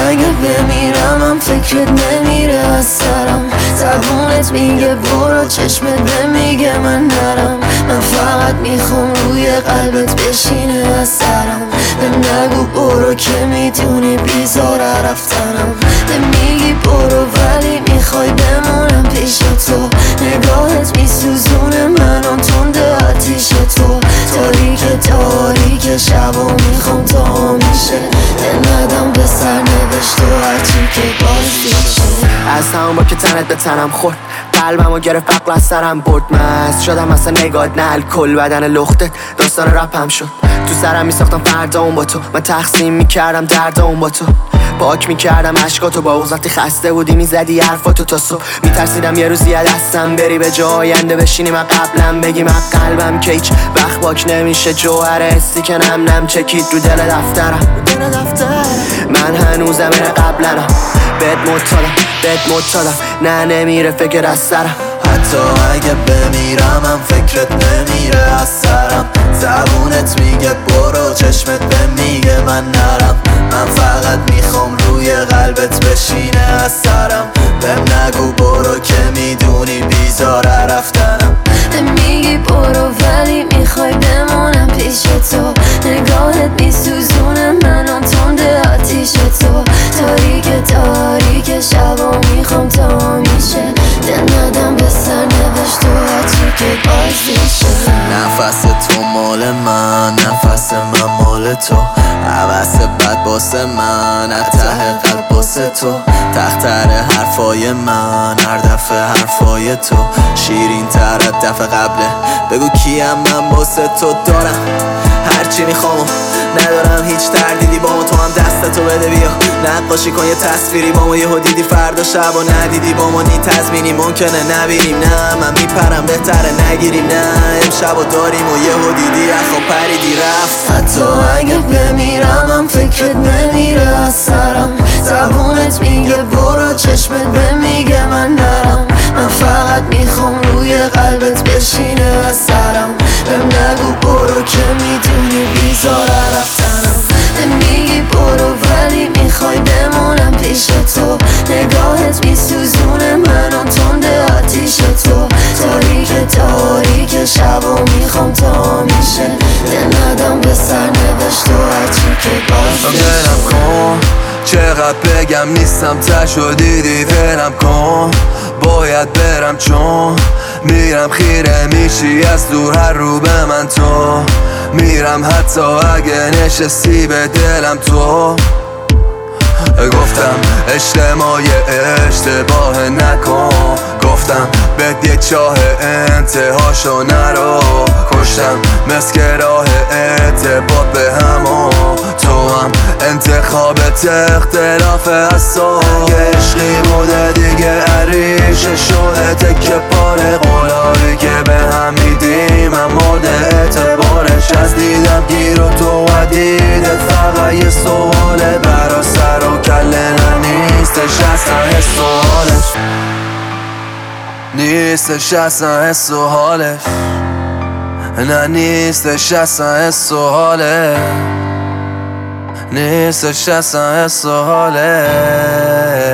اگه بمیرم هم فکرت نمیره از سرم. زبونت میگه برو، چشمت نمیگه من نرم. من فقط میخوام روی قلبت بشینه از سرم. به نگو برو که میدونی بیزاره رفتنم. به میگی برو ولی میخوای بمونم پیش تو. نگاهت میسوزونه منو تنده آتیش تو. تاریک شب و میخوام تا میشه دل ندم به سرنوشت و هرچی که بازی شه. از همون با که تنت به تنم خورد، قلبم و گرفت عقل از سرم برد. مست شدم اصلا نگات نه الکل، بدن لختت داستان رپم شد. تو سرم میساختم فردا اون با تو، من تقسیم میکردم درد اون با تو. پاک میکردم عشقاتو با وقتی خسته بودی میزدی حرفاتو تا صبح. میترسیدم یه روزی از دستم بری به جا آینده بشینی من قبلم بگی من قلبم که هیچ وقت پاک نمیشه. جوهر حسی که نم چکید رو دل دفترم. من هنوزم اینه قبلنم بهت معتادم نه نمیره فکر از سرم. حتی اگه بمیرم هم فکرت نمیره از سرم. زبونت میگه برو، چشمت میگه من نرم. من فقط میخوام روی قلبت بشینه از سرم. بهم نگو برو که میدونی بیزاره رفتنم. میگی برو ولی میخوای بمونم پیش تو. نگاهت میسوزونه منو تنده آتیش تو. تاریک شب و میخوام تا میشه دل ندم به سرنوشت و هرچی که بازی شه. نفس تو مال من، نفس من مال تو. عوض بد باسه من، ته قلب باسه تو. تختر حرفای من، هر دفعه حرفای تو شیرین تر از دفعه قبله. بگو کیم من باسه تو دارم هرچی میخوام، ندارم هیچ تردیدی با تو. هم دستتو بده بیا نقاشی کن یه تصویری با ما. یهو دیدی فردا شب و ندیدی با ما. نی تضمینی ممکنه نبینیم، نه من میپرم بهتره نگیریم. نه امشب و داریم و یهو دیدی اخو پریدی رفت. حتی اگه بمیرم هم فکرت نمیره از سرم. زبونت میگه برو، چشمت میگه من نرم. من فقط میخوام روی قلبت بشینه از سرم. بهم نگو برو که میدونی بیزاره رفتنم. میگی برو ولی میخوای بمونم پیش تو. نگاهت میسوزونه منو تنده آتیش تو. تاریک شب و میخوام تا میشه دل ندم به سرنوشت و هرچی که بازی ولم کن چقدر بگم نیستم تشو دیدی. ولم کن باید برم چون میرم خیره میشی از دور هر رو به من تو. میرم حتی اگه نشستی به دلم تو. گفتم اجتماع اشتباه نکن. گفتم بهت یه چاه انتهاشو نرو. کشتم مسک راه ارتباط به همو. تو هم انتخابت اختلاف از تو. عشقی بوده دیگه عریشه شده تکه پاره. قولایی که به هم میدیم من مورد اعتبارش. از دیدم گیر و تو و دیدت فقط یه سواله. برا سر و کله نیستش اصلا حس و حالش. نیستش اصلا حس و حالش. نه نیستش اصلا حس و حالش. نیستش اصلا حس و حالش.